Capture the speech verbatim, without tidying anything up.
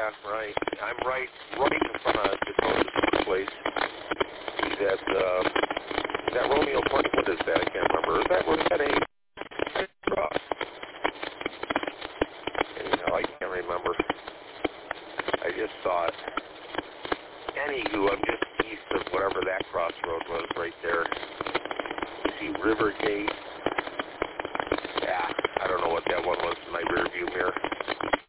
Yeah, right. I'm right, right in front of Dakota's place. He's at, uh, is that Romeo Park? What is that? I can't remember. Is that, was that a cross? Anyhow, I can't remember. I just saw it. Anywho, I'm just east of whatever that crossroad was right there. You see Rivergate. Yeah, I don't know what that one was in my rear view mirror.